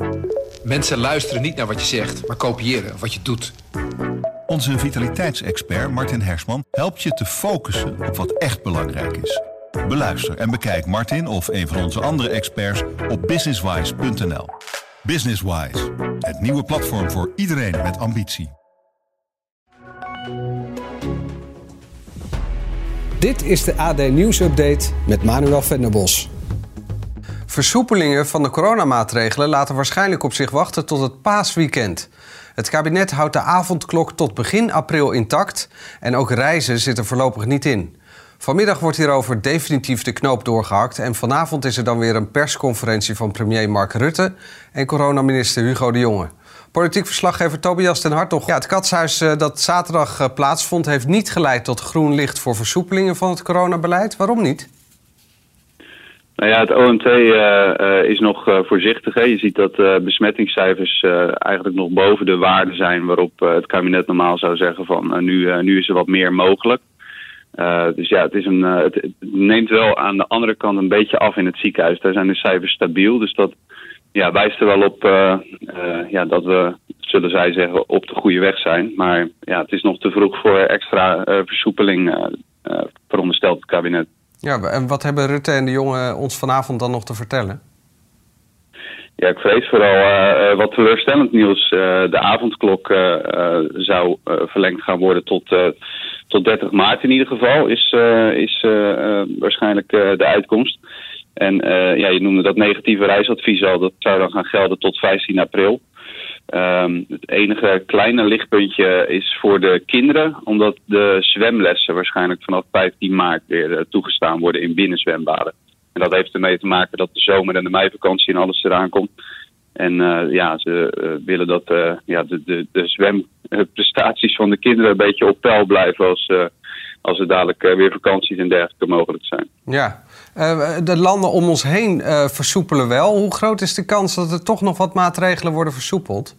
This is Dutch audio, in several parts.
Mensen luisteren niet naar wat je zegt, maar kopiëren wat je doet. Onze vitaliteitsexpert Martin Hersman helpt je te focussen op wat echt belangrijk is. Beluister en bekijk Martin of een van onze andere experts op businesswise.nl. Businesswise, het nieuwe platform voor iedereen met ambitie. Dit is de AD Nieuws Update met Manuel Venderbos. Versoepelingen van de coronamaatregelen laten waarschijnlijk op zich wachten tot het paasweekend. Het kabinet houdt de avondklok tot begin april intact en ook reizen zit er voorlopig niet in. Vanmiddag wordt hierover definitief de knoop doorgehakt en vanavond is er dan weer een persconferentie van premier Mark Rutte en coronaminister Hugo de Jonge. Politiek verslaggever Tobias den Hartog. Ja, het katshuis dat zaterdag plaatsvond heeft niet geleid tot groen licht voor versoepelingen van het coronabeleid. Waarom niet? Nou ja, het OMT is nog voorzichtig. Hè. Je ziet dat besmettingscijfers eigenlijk nog boven de waarde zijn waarop het kabinet normaal zou zeggen van nu is er wat meer mogelijk. Dus ja, het neemt wel aan de andere kant een beetje af in het ziekenhuis. Daar zijn de cijfers stabiel, dus dat wijst er wel op dat we, zullen zij zeggen, op de goede weg zijn. Maar ja, het is nog te vroeg voor extra versoepeling, veronderstelt het kabinet. Ja, en wat hebben Rutte en de Jonge ons vanavond dan nog te vertellen? Ja, ik vrees vooral wat teleurstellend nieuws. De avondklok zou verlengd gaan worden tot 30 maart in ieder geval, is waarschijnlijk de uitkomst. En je noemde dat negatieve reisadvies al, dat zou dan gaan gelden tot 15 april. Het enige kleine lichtpuntje is voor de kinderen, omdat de zwemlessen waarschijnlijk vanaf 15 maart weer toegestaan worden in binnenzwembaden. En dat heeft ermee te maken dat de zomer- en de meivakantie en alles eraan komt. En ze willen dat de zwemprestaties van de kinderen een beetje op peil blijven als er dadelijk weer vakanties en dergelijke mogelijk zijn. Ja, de landen om ons heen versoepelen wel. Hoe groot is de kans dat er toch nog wat maatregelen worden versoepeld?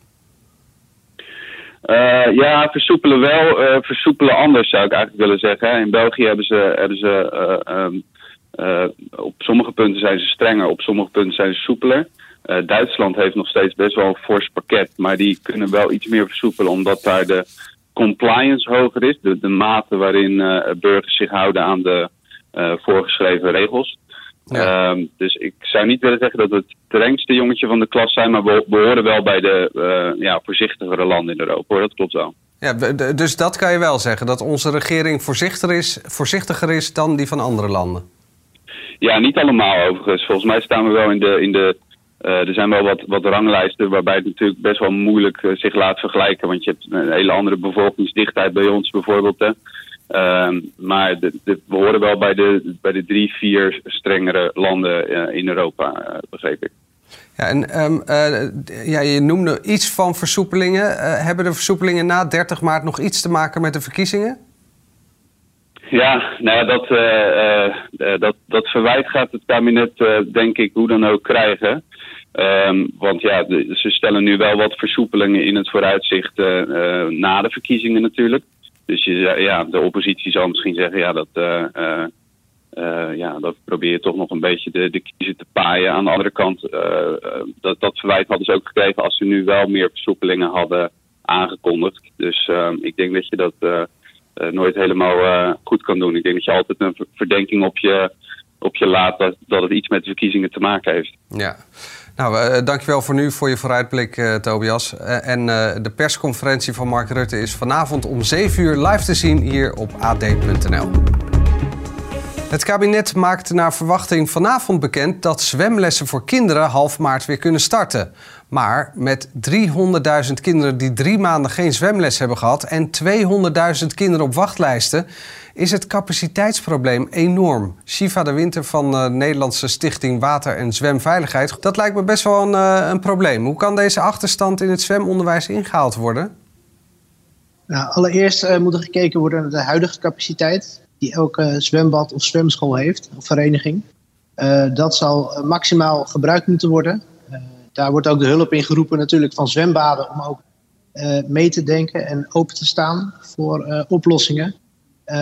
Versoepelen wel. Versoepelen anders zou ik eigenlijk willen zeggen. In België hebben ze op sommige punten zijn ze strenger, op sommige punten zijn ze soepeler. Duitsland heeft nog steeds best wel een fors pakket, maar die kunnen wel iets meer versoepelen omdat daar de compliance hoger is. De mate waarin burgers zich houden aan de voorgeschreven regels. Ja. Dus ik zou niet willen zeggen dat we het strengste jongetje van de klas zijn, maar we behoren wel bij de voorzichtigere landen in Europa. Hoor. Dat klopt wel. Ja, dus dat kan je wel zeggen, dat onze regering voorzichtiger is dan die van andere landen? Ja, niet allemaal overigens. Volgens mij staan we wel in de er zijn wel wat ranglijsten waarbij het natuurlijk best wel moeilijk zich laat vergelijken. Want je hebt een hele andere bevolkingsdichtheid bij ons bijvoorbeeld. Maar we horen wel bij de 3-4 strengere landen in Europa, begreep ik. Ja, en je noemde iets van versoepelingen. Hebben de versoepelingen na 30 maart nog iets te maken met de verkiezingen? Ja, nou dat verwijt gaat het kabinet denk ik hoe dan ook krijgen. Want ja, ze stellen nu wel wat versoepelingen in het vooruitzicht na de verkiezingen natuurlijk. Dus de oppositie zal misschien zeggen, dat probeer je toch nog een beetje de kiezer te paaien. Aan de andere kant, dat verwijt hadden ze ook gekregen als ze nu wel meer versoepelingen hadden aangekondigd. Dus ik denk dat je dat nooit helemaal goed kan doen. Ik denk dat je altijd een verdenking op je laat dat het iets met de verkiezingen te maken heeft. Ja. Nou, dankjewel voor nu voor je vooruitblik, Tobias. De persconferentie van Mark Rutte is vanavond om 7 uur live te zien hier op ad.nl. Het kabinet maakt naar verwachting vanavond bekend dat zwemlessen voor kinderen half maart weer kunnen starten. Maar met 300.000 kinderen die 3 maanden geen zwemles hebben gehad en 200.000 kinderen op wachtlijsten, is het capaciteitsprobleem enorm. Shiva de Winter van de Nederlandse Stichting Water en Zwemveiligheid. Dat lijkt me best wel een probleem. Hoe kan deze achterstand in het zwemonderwijs ingehaald worden? Nou, allereerst moet er gekeken worden naar de huidige capaciteit die elke zwembad of zwemschool heeft, of vereniging. Dat zal maximaal gebruikt moeten worden. Daar wordt ook de hulp in geroepen natuurlijk van zwembaden om ook mee te denken en open te staan voor oplossingen.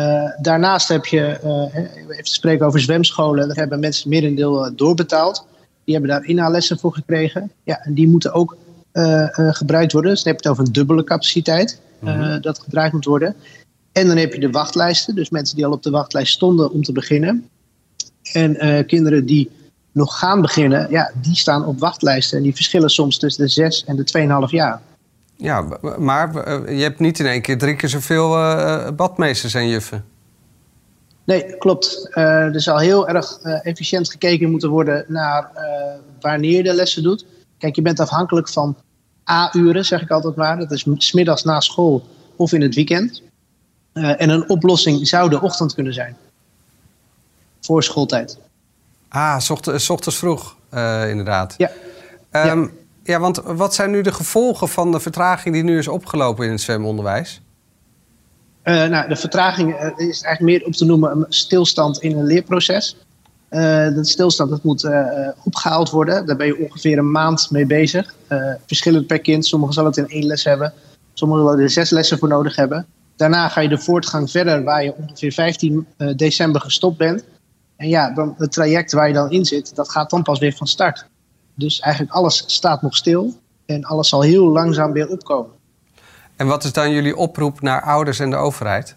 Daarnaast heb je, even te spreken over zwemscholen, daar hebben mensen merendeel doorbetaald. Die hebben daar inhaallessen voor gekregen. Ja, en die moeten ook gebruikt worden. Dus dan heb je het over een dubbele capaciteit dat gebruikt moet worden. En dan heb je de wachtlijsten. Dus mensen die al op de wachtlijst stonden om te beginnen. En kinderen die nog gaan beginnen, ja, die staan op wachtlijsten. En die verschillen soms tussen de 6 en de 2,5 jaar. Ja, maar je hebt niet in één keer 3 keer zoveel badmeesters en juffen. Nee, klopt. Er zal heel erg efficiënt gekeken moeten worden naar wanneer je de lessen doet. Kijk, je bent afhankelijk van A-uren, zeg ik altijd maar. Dat is 's middags na school of in het weekend. En een oplossing zou de ochtend kunnen zijn. Voor schooltijd. S ochtends vroeg, inderdaad. Ja. Ja, want wat zijn nu de gevolgen van de vertraging die nu is opgelopen in het zwemonderwijs? De vertraging is eigenlijk meer op te noemen een stilstand in een leerproces. Dat stilstand dat moet opgehaald worden. Daar ben je ongeveer een maand mee bezig. Verschillend per kind. Sommigen zullen het in 1 les hebben. Sommigen zullen er 6 lessen voor nodig hebben. Daarna ga je de voortgang verder waar je ongeveer 15 december gestopt bent. En ja, dan het traject waar je dan in zit, dat gaat dan pas weer van start. Dus eigenlijk alles staat nog stil. En alles zal heel langzaam weer opkomen. En wat is dan jullie oproep naar ouders en de overheid?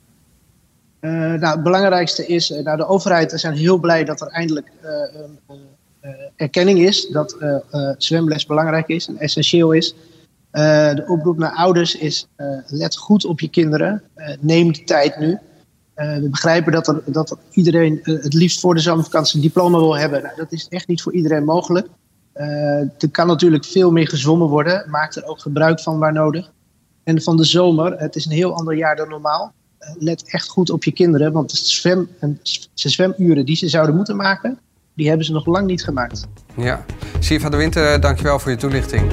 Het belangrijkste is, de overheid zijn heel blij dat er eindelijk erkenning is dat zwemles belangrijk is en essentieel is. De oproep naar ouders is, let goed op je kinderen. Neem de tijd nu. We begrijpen dat iedereen het liefst voor de zomervakantie een diploma wil hebben. Nou, dat is echt niet voor iedereen mogelijk. Er kan natuurlijk veel meer gezwommen worden. Maak er ook gebruik van waar nodig. En van de zomer, het is een heel ander jaar dan normaal. Let echt goed op je kinderen, want de zwemuren die ze zouden moeten maken, die hebben ze nog lang niet gemaakt. Ja. Sier van der Winter, dankjewel voor je toelichting.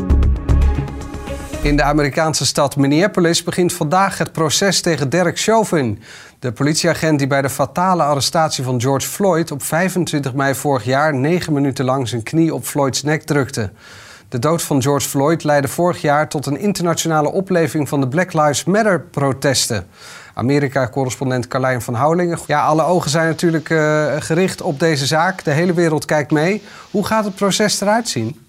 In de Amerikaanse stad Minneapolis begint vandaag het proces tegen Derek Chauvin. De politieagent die bij de fatale arrestatie van George Floyd op 25 mei vorig jaar 9 minuten lang zijn knie op Floyds nek drukte. De dood van George Floyd leidde vorig jaar tot een internationale opleving van de Black Lives Matter-protesten. Amerika-correspondent Carlijn van Houwelingen. Ja, alle ogen zijn natuurlijk gericht op deze zaak. De hele wereld kijkt mee. Hoe gaat het proces eruit zien?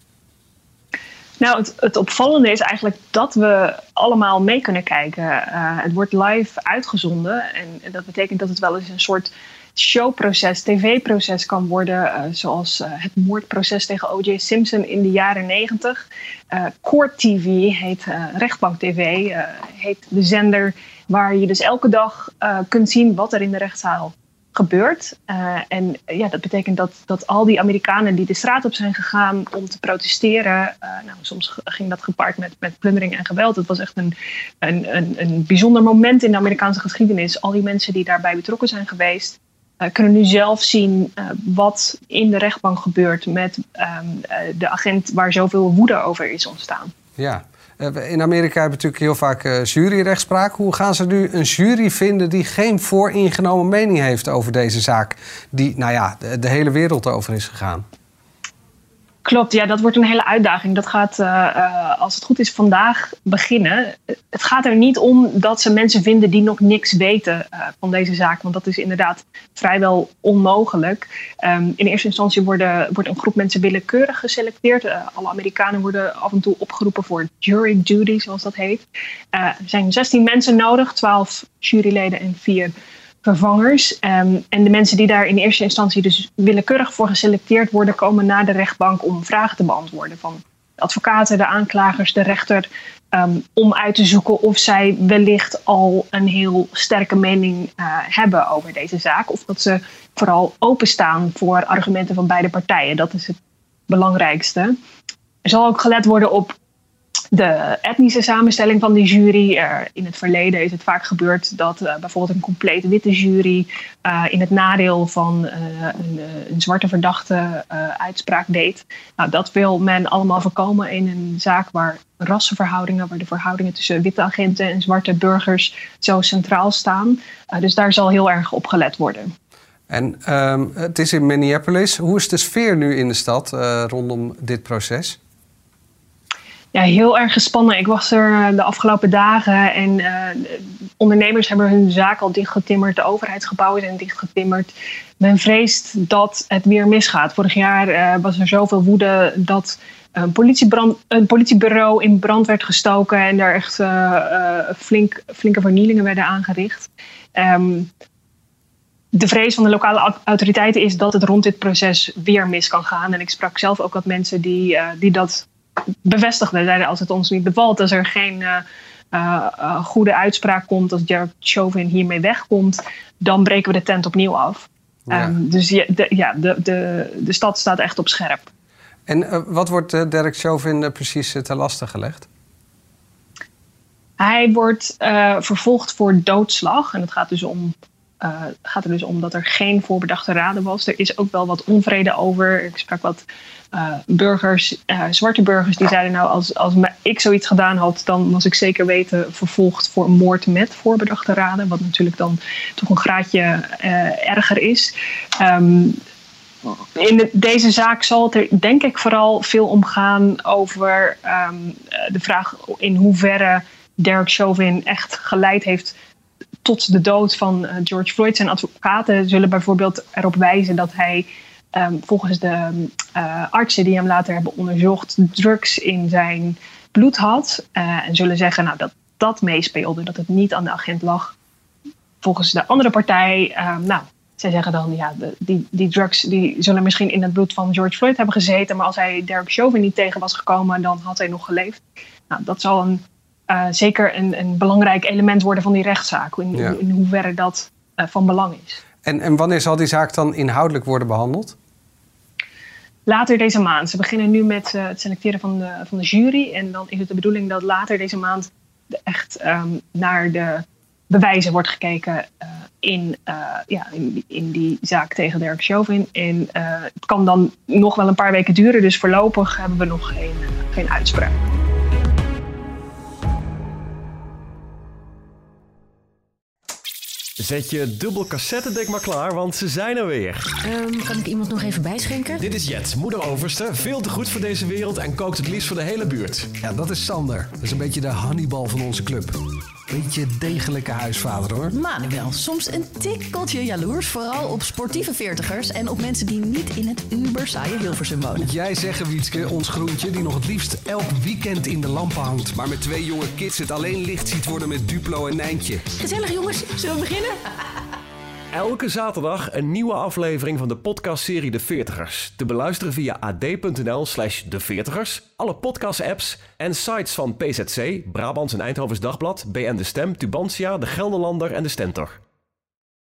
Nou, het opvallende is eigenlijk dat we allemaal mee kunnen kijken. Het wordt live uitgezonden en dat betekent dat het wel eens een soort showproces, tv-proces kan worden, zoals het moordproces tegen O.J. Simpson in de jaren 90. Court TV heet Rechtbank TV, heet de zender waar je dus elke dag kunt zien wat er in de rechtszaal gebeurt. En dat betekent dat al die Amerikanen die de straat op zijn gegaan om te protesteren, soms ging dat gepaard met plundering en geweld. Het was echt een bijzonder moment in de Amerikaanse geschiedenis. Al die mensen die daarbij betrokken zijn geweest, kunnen nu zelf zien wat in de rechtbank gebeurt met de agent waar zoveel woede over is ontstaan. Ja. In Amerika hebben we natuurlijk heel vaak juryrechtspraak. Hoe gaan ze nu een jury vinden die geen vooringenomen mening heeft over deze zaak, die de hele wereld over is gegaan? Klopt, ja, dat wordt een hele uitdaging. Dat gaat, als het goed is, vandaag beginnen. Het gaat er niet om dat ze mensen vinden die nog niks weten van deze zaak. Want dat is inderdaad vrijwel onmogelijk. In eerste instantie wordt een groep mensen willekeurig geselecteerd. Alle Amerikanen worden af en toe opgeroepen voor jury duty, zoals dat heet. Er zijn 16 mensen nodig, 12 juryleden en 4 vervangers. En de mensen die daar in eerste instantie dus willekeurig voor geselecteerd worden, komen naar de rechtbank om vragen te beantwoorden van de advocaten, de aanklagers, de rechter, om uit te zoeken of zij wellicht al een heel sterke mening hebben over deze zaak, of dat ze vooral openstaan voor argumenten van beide partijen. Dat is het belangrijkste. Er zal ook gelet worden op de etnische samenstelling van die jury. In het verleden is het vaak gebeurd dat bijvoorbeeld een compleet witte jury in het nadeel van een zwarte verdachte uitspraak deed. Nou, dat wil men allemaal voorkomen in een zaak waar rassenverhoudingen, waar de verhoudingen tussen witte agenten en zwarte burgers zo centraal staan. Dus daar zal heel erg op gelet worden. En het is in Minneapolis. Hoe is de sfeer nu in de stad rondom dit proces? Ja, heel erg gespannen. Ik was er de afgelopen dagen en ondernemers hebben hun zaak al dichtgetimmerd. De overheidsgebouwen zijn dichtgetimmerd. Men vreest dat het weer misgaat. Vorig jaar was er zoveel woede dat een politiebureau in brand werd gestoken. En daar echt flinke vernielingen werden aangericht. De vrees van de lokale autoriteiten is dat het rond dit proces weer mis kan gaan. En ik sprak zelf ook wat mensen die dat bevestigden. Zeiden, als het ons niet bevalt, als er geen goede uitspraak komt, als Derek Chauvin hiermee wegkomt, dan breken we de tent opnieuw af. Ja. Dus de stad staat echt op scherp. En wat wordt Derek Chauvin precies ter laste gelegd? Hij wordt vervolgd voor doodslag. En het gaat er dus om dat er geen voorbedachte raden was. Er is ook wel wat onvrede over. Ik sprak wat burgers, zwarte burgers, die zeiden nou, als ik zoiets gedaan had, dan was ik zeker weten vervolgd voor een moord met voorbedachte raden. Wat natuurlijk dan toch een graadje erger is. In deze zaak zal het er denk ik vooral veel om gaan over de vraag in hoeverre Derek Chauvin echt geleid heeft tot de dood van George Floyd. Zijn advocaten zullen bijvoorbeeld erop wijzen dat hij volgens de artsen die hem later hebben onderzocht drugs in zijn bloed had. En zullen zeggen dat meespeelde, dat het niet aan de agent lag. Volgens de andere partij, zij zeggen dan, die drugs die zullen misschien in het bloed van George Floyd hebben gezeten. Maar als hij Derek Chauvin niet tegen was gekomen, dan had hij nog geleefd. Nou, dat zal zeker een belangrijk element worden van die rechtszaak. In hoeverre dat van belang is. En wanneer zal die zaak dan inhoudelijk worden behandeld? Later deze maand. Ze beginnen nu met het selecteren van de jury. En dan is het de bedoeling dat later deze maand echt naar de bewijzen wordt gekeken in die zaak tegen Derek Chauvin. En het kan dan nog wel een paar weken duren. Dus voorlopig hebben we nog geen uitspraak. Zet je dubbel cassettedek maar klaar, want ze zijn er weer. Kan ik iemand nog even bijschenken? Dit is Jet, moeder overste, veel te goed voor deze wereld en kookt het liefst voor de hele buurt. Ja, dat is Sander. Dat is een beetje de Hannibal van onze club. Beetje degelijke huisvader, hoor. Manuel, soms een tikkeltje jaloers. Vooral op sportieve veertigers en op mensen die niet in het ubersaaie Hilversum wonen. Moet jij zeggen, Wietske, ons groentje die nog het liefst elk weekend in de lampen hangt. Maar met 2 jonge kids het alleen licht ziet worden met Duplo en Nijntje. Gezellig, jongens. Zullen we beginnen? Elke zaterdag een nieuwe aflevering van de podcastserie De Veertigers. Te beluisteren via ad.nl/deveertigers, alle podcast-apps en sites van PZC, Brabants en Eindhovens Dagblad, BN De Stem, Tubantia, De Gelderlander en De Stentor.